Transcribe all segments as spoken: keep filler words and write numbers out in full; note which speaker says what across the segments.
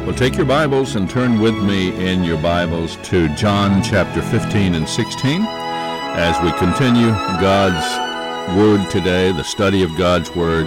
Speaker 1: Well, take your Bibles and turn with me in your Bibles to John chapter fifteen and sixteen as we continue God's Word today, the study of God's Word,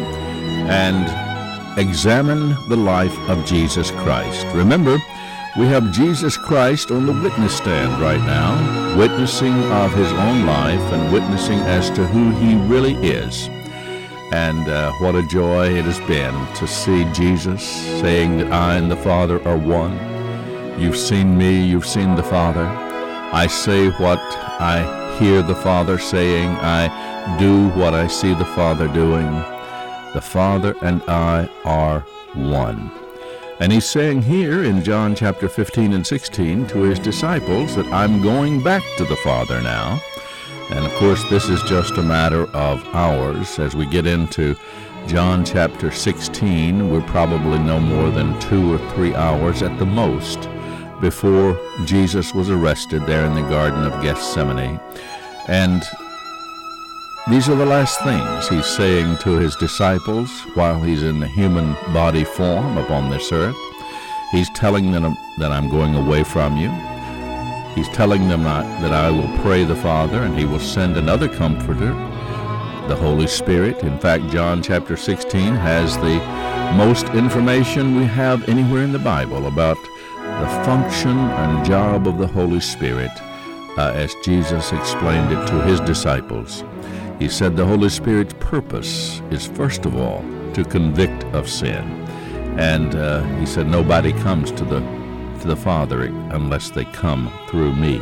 Speaker 1: and examine the life of Jesus Christ. Remember, we have Jesus Christ on the witness stand right now, witnessing of his own life and witnessing as to who he really is. And uh, what a joy it has been to see Jesus saying that I and the Father are one. You've seen me, you've seen the Father. I say what I hear the Father saying. I do what I see the Father doing. The Father and I are one. And he's saying here in John chapter fifteen and sixteen to his disciples that I'm going back to the Father now. And of course, this is just a matter of hours. As we get into John chapter sixteen, we're probably no more than two or three hours at the most before Jesus was arrested there in the Garden of Gethsemane. And these are the last things he's saying to his disciples while he's in the human body form upon this earth. He's telling them that I'm going away from you. He's telling them that I will pray the Father, and he will send another Comforter, the Holy Spirit. In fact, John chapter sixteen has the most information we have anywhere in the Bible about the function and job of the Holy Spirit, uh, as Jesus explained it to his disciples. He said the Holy Spirit's purpose is, first of all, to convict of sin. And uh, he said nobody comes to the to the Father unless they come through me.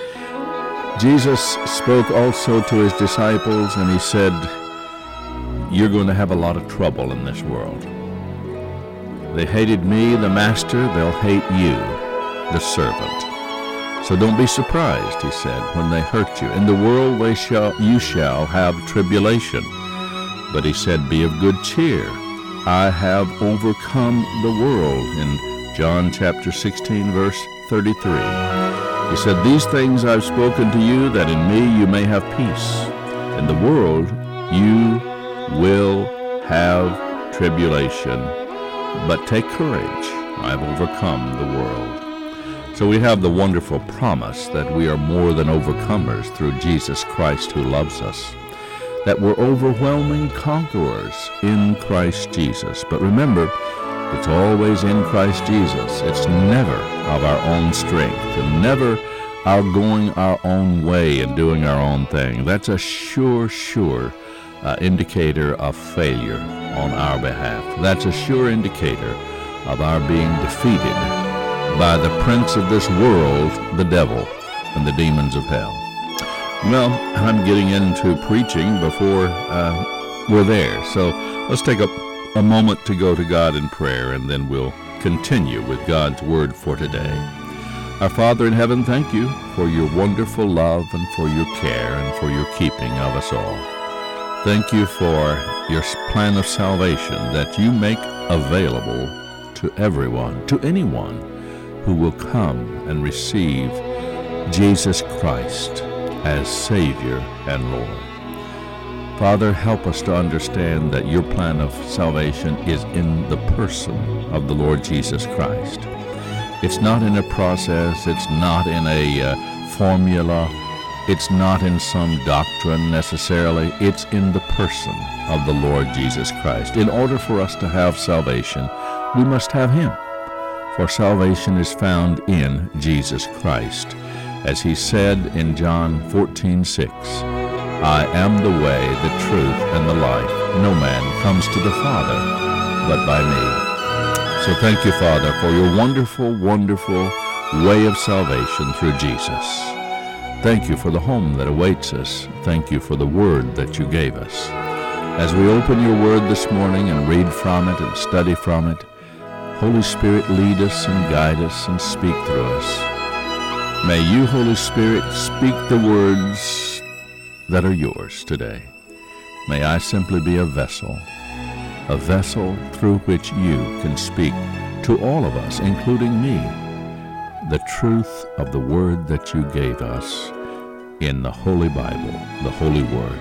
Speaker 1: Jesus spoke also to his disciples, and he said, you're going to have a lot of trouble in this world. They hated me, the master, they'll hate you, the servant. So don't be surprised, he said, when they hurt you. In the world they shall you shall have tribulation. But he said, be of good cheer. I have overcome the world. In John chapter sixteen, verse thirty-three. He said, these things I've spoken to you, that in me you may have peace. In the world you will have tribulation. But take courage, I've overcome the world. So we have the wonderful promise that we are more than overcomers through Jesus Christ who loves us, that we're overwhelming conquerors in Christ Jesus. But remember, it's always in Christ Jesus. It's never of our own strength and never our going our own way and doing our own thing. That's a sure, sure uh, indicator of failure on our behalf. That's a sure indicator of our being defeated by the prince of this world, the devil, and the demons of hell. Well, I'm getting into preaching before uh, we're there, so let's take a A moment to go to God in prayer, and then we'll continue with God's Word for today. Our Father in heaven, thank you for your wonderful love and for your care and for your keeping of us all. Thank you for your plan of salvation that you make available to everyone, to anyone who will come and receive Jesus Christ as Savior and Lord. Father, help us to understand that your plan of salvation is in the person of the Lord Jesus Christ. It's not in a process. It's not in a uh, formula. It's not in some doctrine necessarily. It's in the person of the Lord Jesus Christ. In order for us to have salvation, we must have him. For salvation is found in Jesus Christ. As he said in John fourteen six, I am the way, the truth, and the life. No man comes to the Father but by me. So thank you, Father, for your wonderful, wonderful way of salvation through Jesus. Thank you for the home that awaits us. Thank you for the Word that you gave us. As we open your Word this morning and read from it and study from it, Holy Spirit, lead us and guide us and speak through us. May you, Holy Spirit, speak the words that are yours today. May I simply be a vessel, a vessel through which you can speak to all of us, including me, the truth of the Word that you gave us in the Holy Bible, the Holy Word.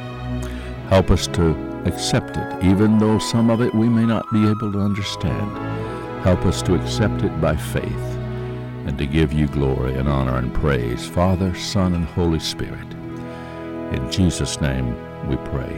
Speaker 1: Help us to accept it, even though some of it we may not be able to understand. Help us to accept it by faith and to give you glory and honor and praise, Father, Son, and Holy Spirit. In Jesus' name we pray.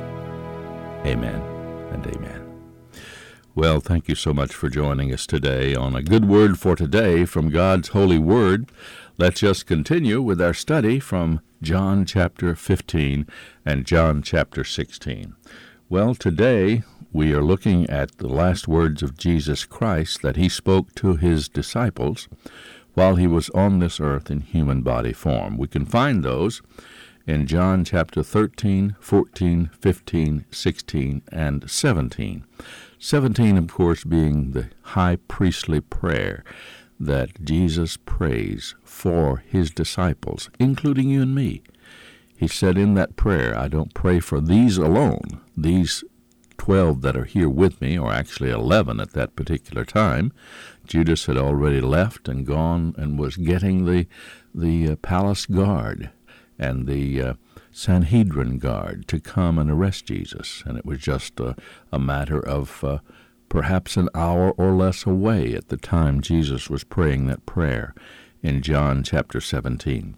Speaker 1: Amen and amen. Well, thank you so much for joining us today on A Good Word for Today from God's Holy Word. Let's just continue with our study from John chapter fifteen and John chapter sixteen. Well, today we are looking at the last words of Jesus Christ that he spoke to his disciples while he was on this earth in human body form. We can find those in John chapter thirteen, fourteen, fifteen, sixteen, and seventeen. seventeen, of course, being the high priestly prayer that Jesus prays for his disciples, including you and me. He said in that prayer, I don't pray for these alone, these twelve that are here with me, or actually eleven at that particular time. Judas had already left and gone and was getting the, the uh, palace guard and the uh, Sanhedrin guard to come and arrest Jesus. And it was just a, a matter of uh, perhaps an hour or less away at the time Jesus was praying that prayer in John chapter seventeen.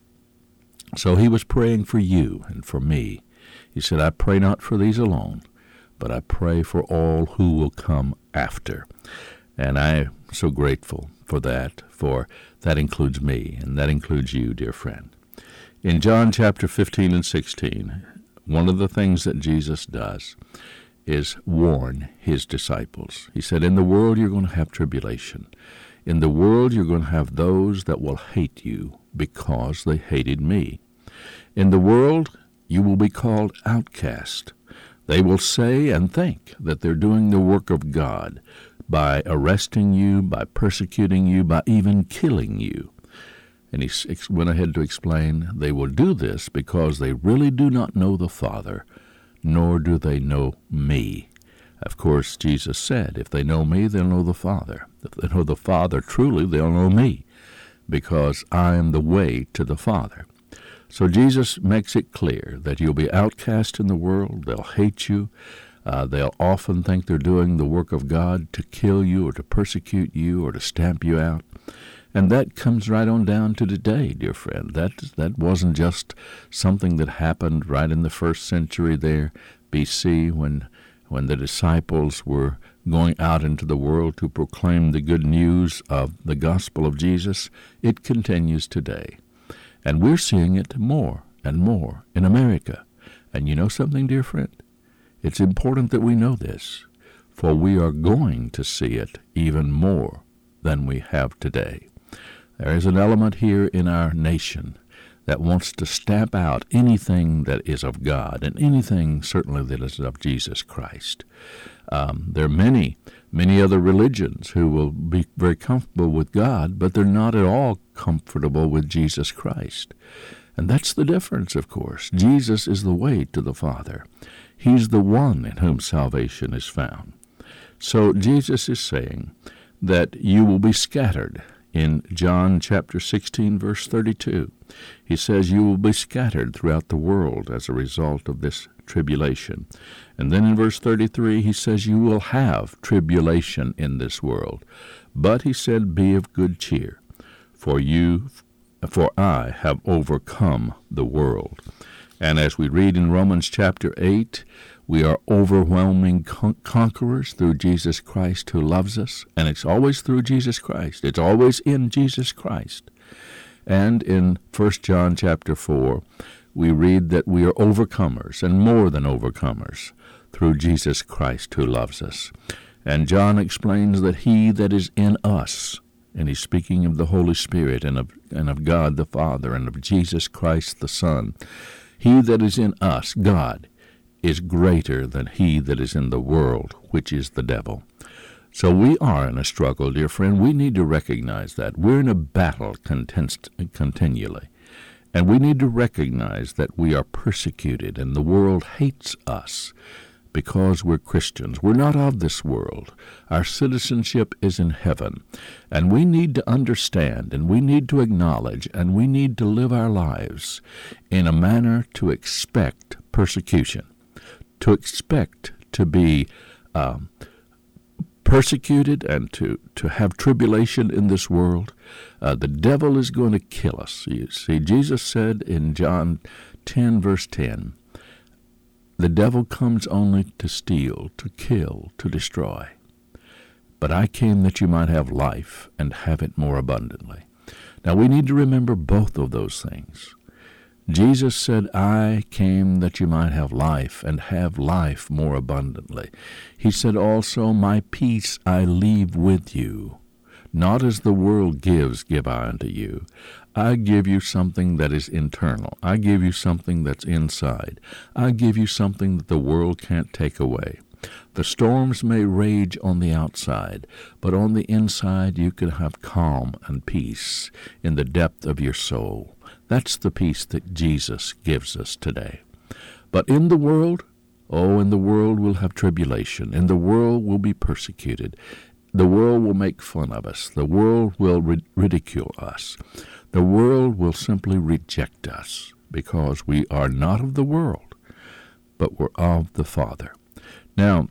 Speaker 1: So he was praying for you and for me. He said, I pray not for these alone, but I pray for all who will come after. And I'm so grateful for that, for that includes me, and that includes you, dear friend. In John chapter fifteen and sixteen, one of the things that Jesus does is warn his disciples. He said, in the world you're going to have tribulation. In the world you're going to have those that will hate you because they hated me. In the world you will be called outcast. They will say and think that they're doing the work of God by arresting you, by persecuting you, by even killing you. And he went ahead to explain, they will do this because they really do not know the Father, nor do they know me. Of course, Jesus said, if they know me, they'll know the Father. If they know the Father truly, they'll know me, because I am the way to the Father. So Jesus makes it clear that you'll be outcast in the world. They'll hate you. Uh, they'll often think they're doing the work of God to kill you or to persecute you or to stamp you out. And that comes right on down to today, dear friend. That that wasn't just something that happened right in the first century there, B C, when when the disciples were going out into the world to proclaim the good news of the gospel of Jesus. It continues today. And we're seeing it more and more in America. And you know something, dear friend? It's important that we know this, for we are going to see it even more than we have today. There is an element here in our nation that wants to stamp out anything that is of God and anything certainly that is of Jesus Christ. Um, there are many, many other religions who will be very comfortable with God, but they're not at all comfortable with Jesus Christ. And that's the difference, of course. Jesus is the way to the Father. He's the one in whom salvation is found. So Jesus is saying that you will be scattered. In John chapter sixteen, verse thirty-two, he says, you will be scattered throughout the world as a result of this tribulation. And then in verse thirty-three, he says, you will have tribulation in this world. But he said, be of good cheer, for you, for I have overcome the world. And as we read in Romans chapter eight, we are overwhelming con- conquerors through Jesus Christ who loves us. And it's always through Jesus Christ. It's always in Jesus Christ. And in First John chapter four, we read that we are overcomers and more than overcomers through Jesus Christ who loves us. And John explains that he that is in us, and he's speaking of the Holy Spirit and of, and of God the Father and of Jesus Christ the Son, he that is in us, God, is greater than he that is in the world, which is the devil. So we are in a struggle, dear friend. We need to recognize that. We're in a battle contest- continually. And we need to recognize that we are persecuted and the world hates us because we're Christians. We're not of this world. Our citizenship is in heaven. And we need to understand and we need to acknowledge and we need to live our lives in a manner to expect persecution, to expect to be um, persecuted and to, to have tribulation in this world. Uh, the devil is going to kill us. You see, Jesus said in John ten, verse ten, the devil comes only to steal, to kill, to destroy. But I came that you might have life and have it more abundantly. Now we need to remember both of those things. Jesus said, I came that you might have life and have life more abundantly. He said also, my peace I leave with you. Not as the world gives, give I unto you. I give you something that is internal. I give you something that's inside. I give you something that the world can't take away. The storms may rage on the outside, but on the inside you can have calm and peace in the depth of your soul. That's the peace that Jesus gives us today. But in the world, oh, in the world we'll have tribulation. In the world we'll be persecuted. The world will make fun of us. The world will rid- ridicule us. The world will simply reject us because we are not of the world, but we're of the Father. Now,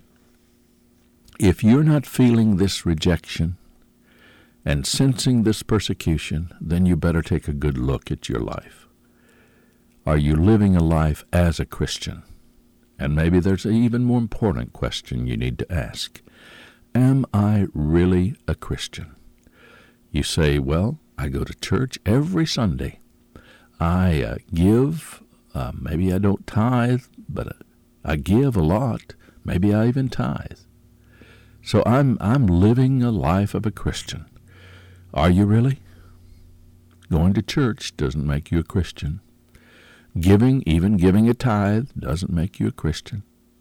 Speaker 1: if you're not feeling this rejection and sensing this persecution, then you better take a good look at your life. Are you living a life as a Christian? And maybe there's an even more important question you need to ask. Am I really a Christian? You say, well, I go to church every Sunday. I uh, give, uh, maybe I don't tithe, but uh, I give a lot. Maybe I even tithe. So I'm I'm living a life of a Christian. Are you really? Going to church doesn't make you a Christian. Giving, even giving a tithe, doesn't make you a Christian.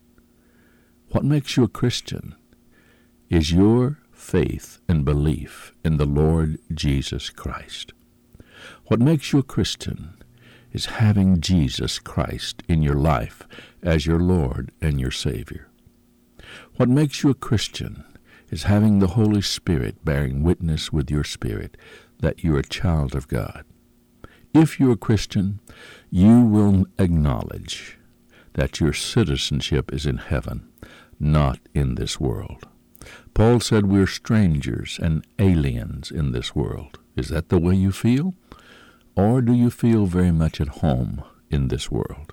Speaker 1: What makes you a Christian is your faith and belief in the Lord Jesus Christ. What makes you a Christian is having Jesus Christ in your life as your Lord and your Savior. What makes you a Christian is having the Holy Spirit bearing witness with your spirit that you're a child of God. If you're a Christian, you will acknowledge that your citizenship is in heaven, not in this world. Paul said we're strangers and aliens in this world. Is that the way you feel? Or do you feel very much at home in this world?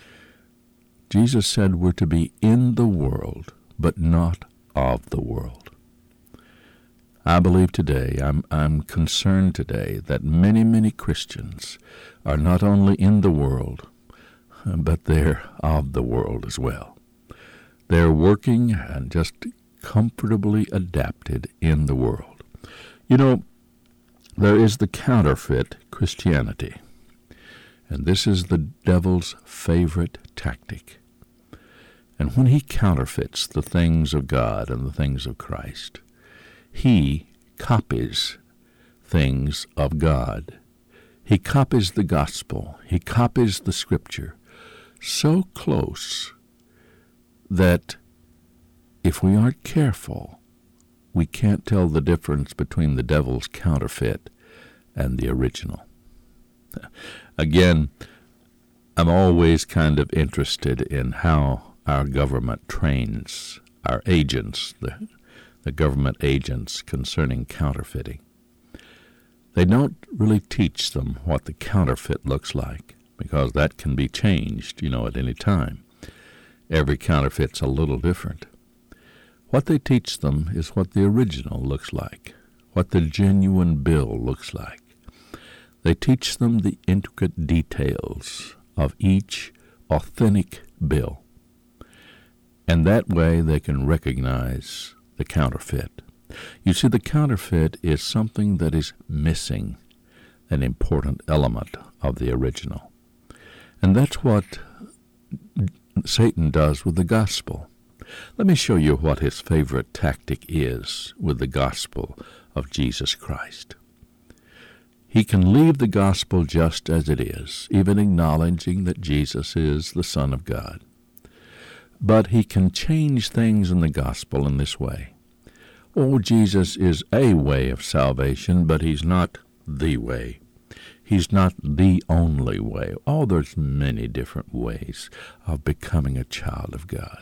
Speaker 1: Jesus said we're to be in the world, but not of the world. I believe today, I'm, I'm concerned today that many, many Christians are not only in the world, but they're of the world as well. They're working and just comfortably adapted in the world. You know, there is the counterfeit Christianity, and this is the devil's favorite tactic. And when he counterfeits the things of God and the things of Christ, he copies things of God. He copies the gospel. He copies the scripture so close that if we aren't careful, we can't tell the difference between the devil's counterfeit and the original. Again, I'm always kind of interested in how our government trains our agents, the, the government agents concerning counterfeiting. They don't really teach them what the counterfeit looks like, because that can be changed, you know, at any time. Every counterfeit's a little different. What they teach them is what the original looks like, what the genuine bill looks like. They teach them the intricate details of each authentic bill. And that way they can recognize the counterfeit. You see, the counterfeit is something that is missing an important element of the original. And that's what Satan does with the gospel. Let me show you what his favorite tactic is with the gospel of Jesus Christ. He can leave the gospel just as it is, even acknowledging that Jesus is the Son of God. But he can change things in the gospel in this way. Oh, Jesus is a way of salvation, but he's not the way. He's not the only way. Oh, there's many different ways of becoming a child of God.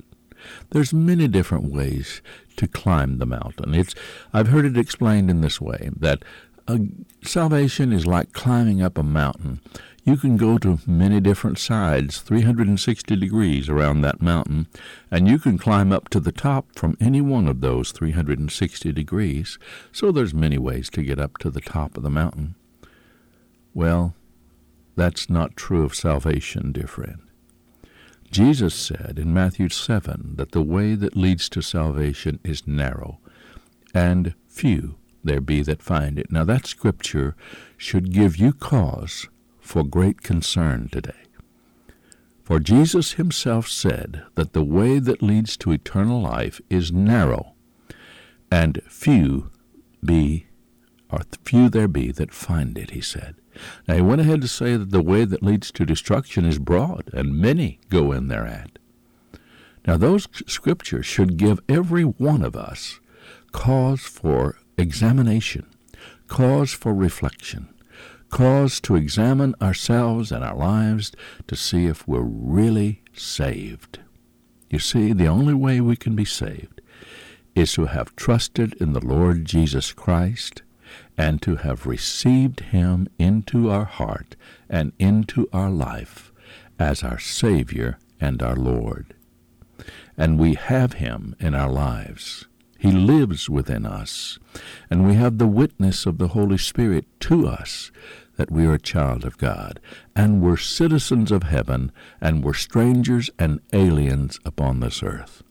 Speaker 1: There's many different ways to climb the mountain. It's I've heard it explained in this way, that uh, salvation is like climbing up a mountain. You can go to many different sides, three hundred sixty degrees around that mountain, and you can climb up to the top from any one of those three hundred sixty degrees. So there's many ways to get up to the top of the mountain. Well, that's not true of salvation, dear friend. Jesus said in Matthew seven that the way that leads to salvation is narrow, and few there be that find it. Now that scripture should give you cause for great concern today. For Jesus himself said that the way that leads to eternal life is narrow, and few be, or few there be that find it, he said. Now he went ahead to say that the way that leads to destruction is broad, and many go in thereat. Now those scriptures should give every one of us cause for examination, cause for reflection, cause to examine ourselves and our lives to see if we're really saved. You see, the only way we can be saved is to have trusted in the Lord Jesus Christ and to have received him into our heart and into our life as our Savior and our Lord. And we have him in our lives. He lives within us, and we have the witness of the Holy Spirit to us that we are a child of God, and we're citizens of heaven, and we're strangers and aliens upon this earth.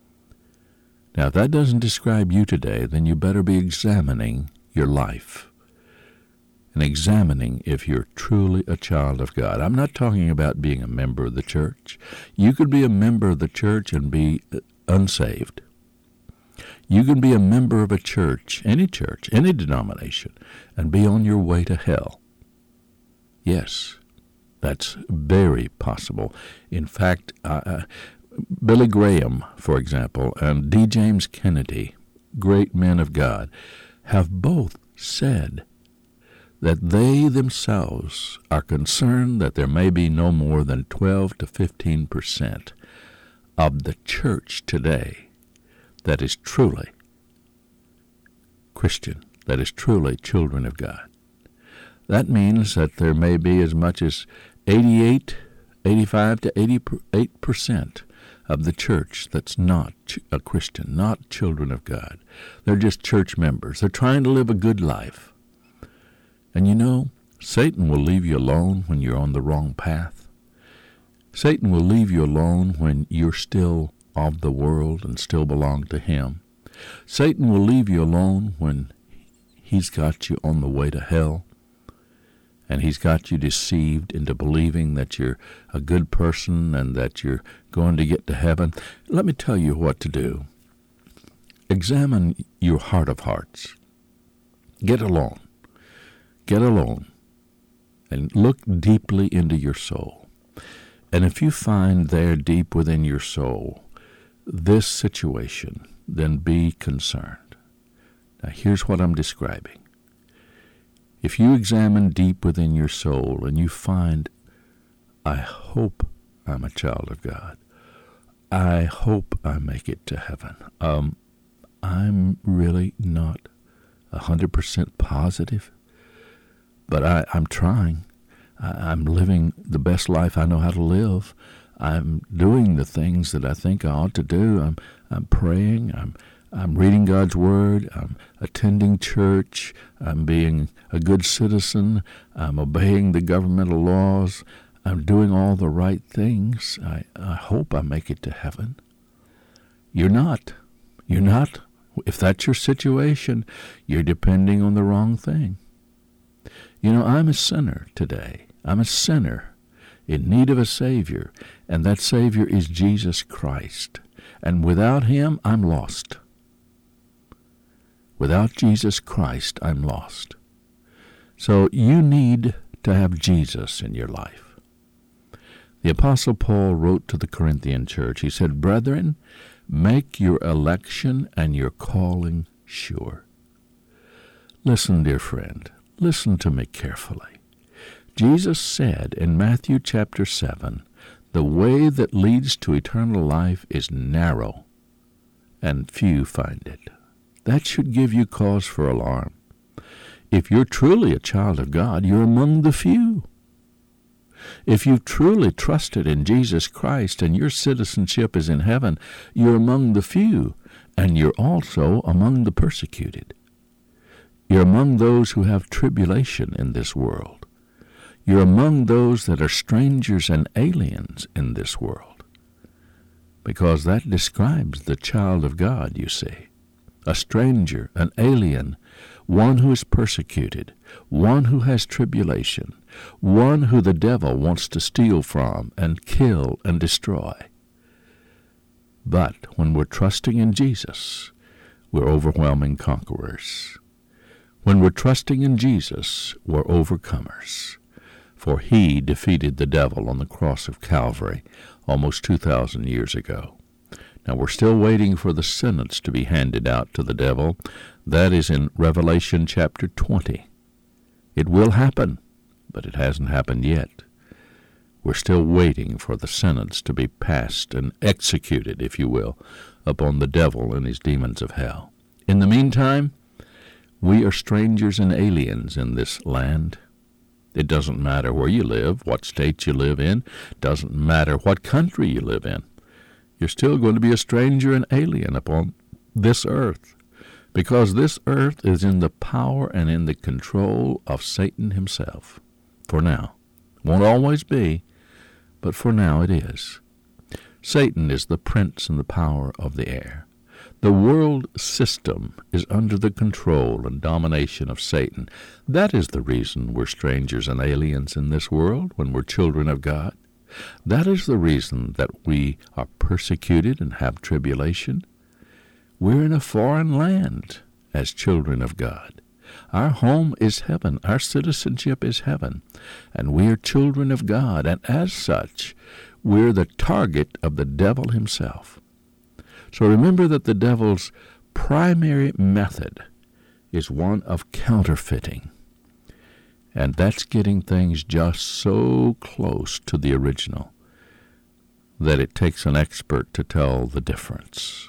Speaker 1: Now, if that doesn't describe you today, then you better be examining your life and examining if you're truly a child of God. I'm not talking about being a member of the church. You could be a member of the church and be unsaved. You can be a member of a church, any church, any denomination, and be on your way to hell. Yes, that's very possible. In fact, uh, Billy Graham, for example, and D. James Kennedy, great men of God, have both said that they themselves are concerned that there may be no more than twelve to fifteen percent of the church today that is truly Christian, that is truly children of God. That means that there may be as much as eighty-eight, eighty-five to eighty-eight percent of the church that's not a Christian, not children of God. They're just church members. They're trying to live a good life. And you know, Satan will leave you alone when you're on the wrong path. Satan will leave you alone when you're still of the world and still belong to him. Satan will leave you alone when he's got you on the way to hell, and he's got you deceived into believing that you're a good person and that you're going to get to heaven. Let me tell you what to do. Examine your heart of hearts. Get alone. Get alone and look deeply into your soul. And if you find there deep within your soul this situation, then be concerned. Now here's what I'm describing. If you examine deep within your soul and you find, I hope I'm a child of God, I hope I make it to heaven, um, I'm really not one hundred percent positive, but I, I'm trying. I, I'm living the best life I know how to live. I'm doing the things that I think I ought to do. I'm I'm praying. I'm I'm reading God's Word. I'm attending church. I'm being a good citizen. I'm obeying the governmental laws. I'm doing all the right things. I, I hope I make it to heaven. You're not. You're not. If that's your situation, you're depending on the wrong thing. You know, I'm a sinner today. I'm a sinner in need of a Savior, and that Savior is Jesus Christ. And without him, I'm lost. Without Jesus Christ, I'm lost. So you need to have Jesus in your life. The Apostle Paul wrote to the Corinthian church. He said, "Brethren, make your election and your calling sure." Listen, dear friend, listen to me carefully. Jesus said in Matthew chapter seven The way that leads to eternal life is narrow, and few find it. That should give you cause for alarm. If you're truly a child of God, you're among the few. If you've truly trusted in Jesus Christ and your citizenship is in heaven, you're among the few, and you're also among the persecuted. You're among those who have tribulation in this world. You're among those that are strangers and aliens in this world, because that describes the child of God, you see. A stranger, an alien, one who is persecuted, one who has tribulation, one who the devil wants to steal from and kill and destroy. But when we're trusting in Jesus, we're overwhelming conquerors. When we're trusting in Jesus, we're overcomers. For he defeated the devil on the cross of Calvary almost two thousand years ago. Now we're still waiting for the sentence to be handed out to the devil. That is in Revelation chapter twenty. It will happen, but it hasn't happened yet. We're still waiting for the sentence to be passed and executed, if you will, upon the devil and his demons of hell. In the meantime, we are strangers and aliens in this land. It doesn't matter where you live, what state you live in, doesn't matter what country you live in. You're still going to be a stranger and alien upon this earth, because this earth is in the power and in the control of Satan himself. For now. Won't always be, but for now it is. Satan is the prince and the power of the air. The world system is under the control and domination of Satan. That is the reason we're strangers and aliens in this world when we're children of God. That is the reason that we are persecuted and have tribulation. We're in a foreign land as children of God. Our home is heaven. Our citizenship is heaven. And we are children of God. And as such, we're the target of the devil himself. So remember that the devil's primary method is one of counterfeiting. And that's getting things just so close to the original that it takes an expert to tell the difference.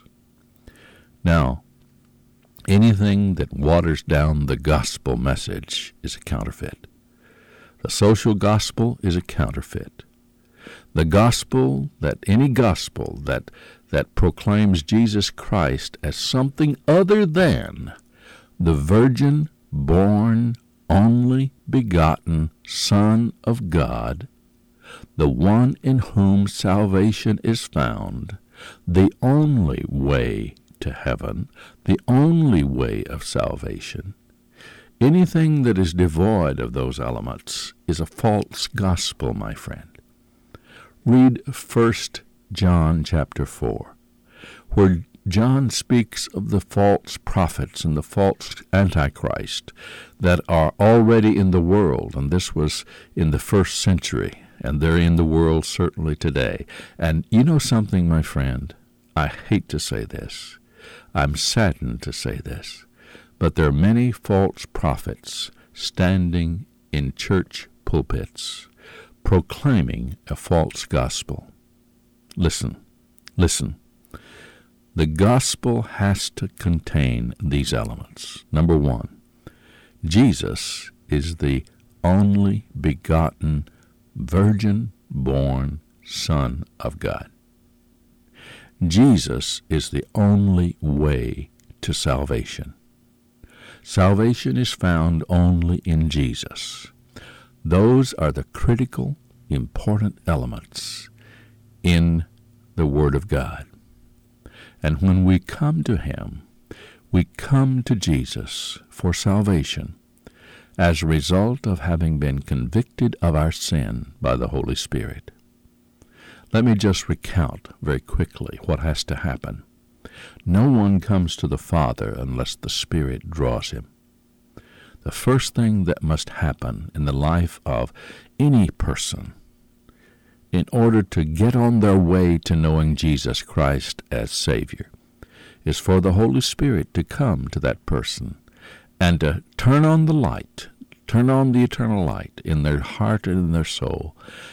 Speaker 1: Now, anything that waters down the gospel message is a counterfeit. The social gospel is a counterfeit. The gospel, that any gospel that that proclaims Jesus Christ as something other than the virgin born only begotten Son of God, the one in whom salvation is found, the only way to heaven, the only way of salvation. Anything that is devoid of those elements is a false gospel, my friend. Read First John chapter four, where John speaks of the false prophets and the false Antichrist that are already in the world, and this was in the first century, and they're in the world certainly today. And you know something, my friend? I hate to say this. I'm saddened to say this, but there are many false prophets standing in church pulpits proclaiming a false gospel. Listen, listen. The gospel has to contain these elements. Number one, Jesus is the only begotten, virgin-born Son of God. Jesus is the only way to salvation. Salvation is found only in Jesus. Those are the critical, important elements in the Word of God. And when we come to Him, we come to Jesus for salvation as a result of having been convicted of our sin by the Holy Spirit. Let me just recount very quickly what has to happen. No one comes to the Father unless the Spirit draws him. The first thing that must happen in the life of any person in order to get on their way to knowing Jesus Christ as Savior is for the Holy Spirit to come to that person and to turn on the light, turn on the eternal light in their heart and in their soul,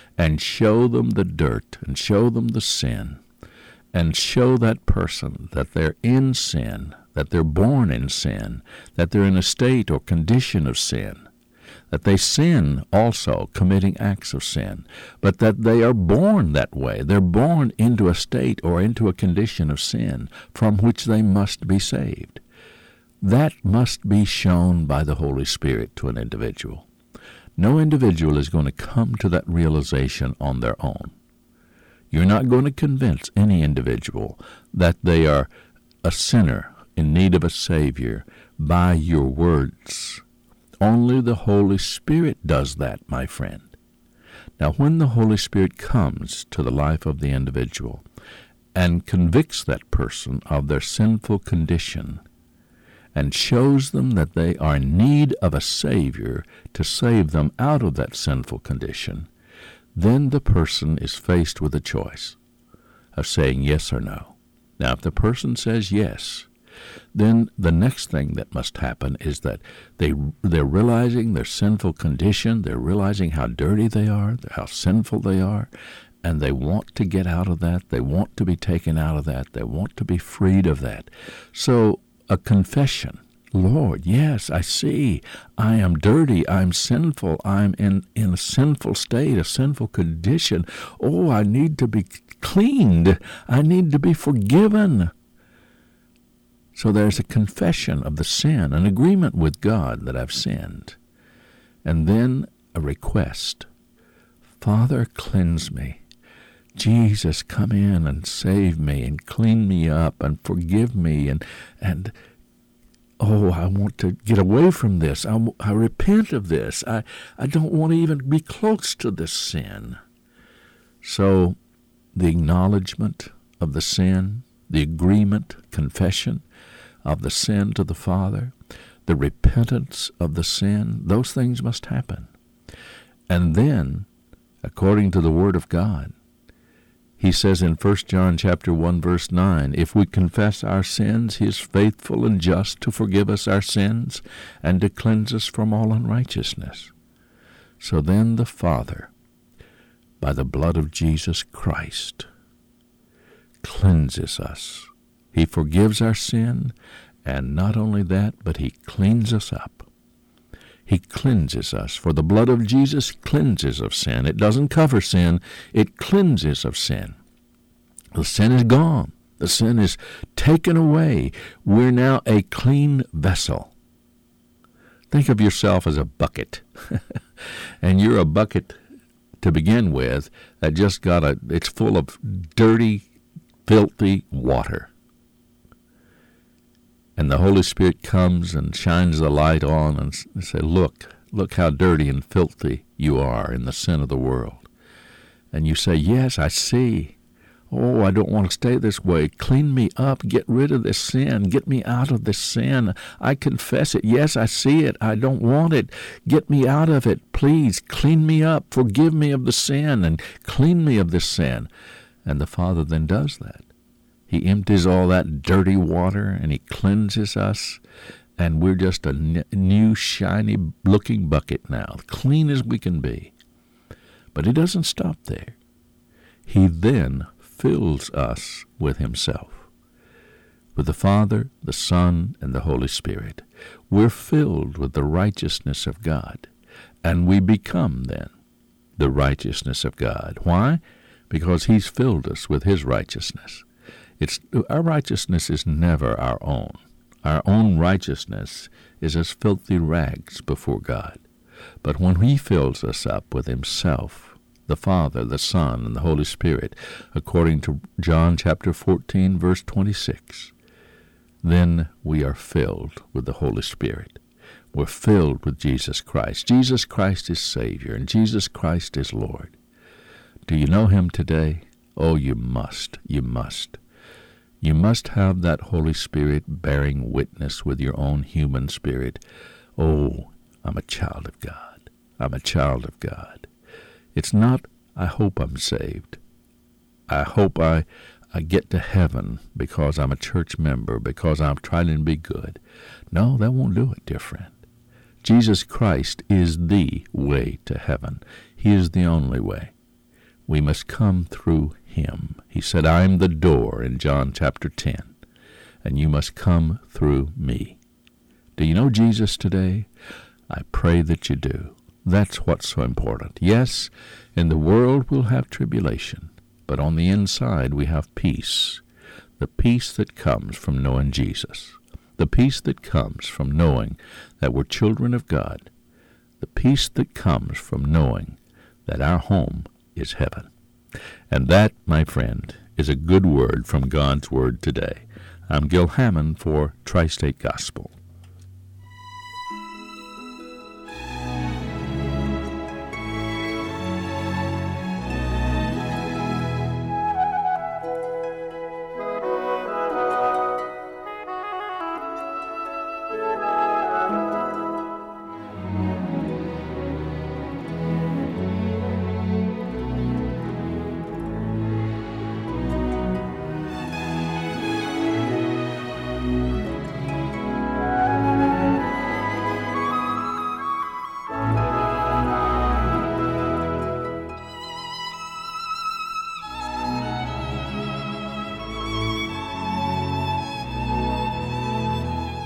Speaker 1: and show them the dirt and show them the sin and show that person that they're in sin, that they're born in sin, that they're in a state or condition of sin, that they sin also, committing acts of sin, but that they are born that way. They're born into a state or into a condition of sin from which they must be saved. That must be shown by the Holy Spirit to an individual. No individual is going to come to that realization on their own. You're not going to convince any individual that they are a sinner in need of a Savior by your words. Only the Holy Spirit does that, my friend. Now, when the Holy Spirit comes to the life of the individual and convicts that person of their sinful condition and shows them that they are in need of a Savior to save them out of that sinful condition, then the person is faced with a choice of saying yes or no. Now, if the person says yes, then the next thing that must happen is that they, they're realizing their sinful condition, they're realizing how dirty they are, how sinful they are, and they want to get out of that, they want to be taken out of that, they want to be freed of that. So a confession, Lord, yes, I see, I am dirty, I'm sinful, I'm in, in a sinful state, a sinful condition. Oh, I need to be cleaned, I need to be forgiven. So there's a confession of the sin, an agreement with God that I've sinned, and then a request. Father, cleanse me. Jesus, come in and save me and clean me up and forgive me. And, and oh, I want to get away from this. I, I repent of this. I, I don't want to even be close to this sin. So the acknowledgement of the sin, the agreement, confession of the sin to the Father, the repentance of the sin, those things must happen. And then, according to the Word of God, he says in First John chapter one, verse nine, if we confess our sins, he is faithful and just to forgive us our sins and to cleanse us from all unrighteousness. So then the Father, by the blood of Jesus Christ, cleanses us. He forgives our sin, and not only that, but he cleans us up. He cleanses us, for the blood of Jesus cleanses of sin. It doesn't cover sin, it cleanses of sin. The sin is gone. The sin is taken away. We're now a clean vessel. Think of yourself as a bucket, and you're a bucket to begin with that just got a, it's full of dirty, filthy water. And the Holy Spirit comes and shines the light on and says, look, look how dirty and filthy you are in the sin of the world. And you say, yes, I see. Oh, I don't want to stay this way. Clean me up. Get rid of this sin. Get me out of this sin. I confess it. Yes, I see it. I don't want it. Get me out of it. Please clean me up. Forgive me of the sin and clean me of this sin. And the Father then does that. He empties all that dirty water and he cleanses us, and we're just a n- new, shiny-looking bucket now, clean as we can be. But he doesn't stop there. He then fills us with himself, with the Father, the Son, and the Holy Spirit. We're filled with the righteousness of God, and we become then the righteousness of God. Why? Because he's filled us with his righteousness. It's, our righteousness is never our own. Our own righteousness is as filthy rags before God. But when he fills us up with himself, the Father, the Son, and the Holy Spirit, according to John chapter fourteen, verse twenty-six, then we are filled with the Holy Spirit. We're filled with Jesus Christ. Jesus Christ is Savior, and Jesus Christ is Lord. Do you know him today? Oh, you must. You must. You must have that Holy Spirit bearing witness with your own human spirit. Oh, I'm a child of God. I'm a child of God. It's not, I hope I'm saved. I hope I, I get to heaven because I'm a church member, because I'm trying to be good. No, that won't do it, dear friend. Jesus Christ is the way to heaven. He is the only way. we must come through him. He said, I'm the door in John chapter ten, and you must come through me. Do you know Jesus today? I pray that you do. That's what's so important. Yes, in the world we'll have tribulation, but on the inside we have peace, the peace that comes from knowing Jesus, the peace that comes from knowing that we're children of God, the peace that comes from knowing that our home is heaven. And that, my friend, is a good word from God's Word today. I'm Gil Hammond for Tri-State Gospel.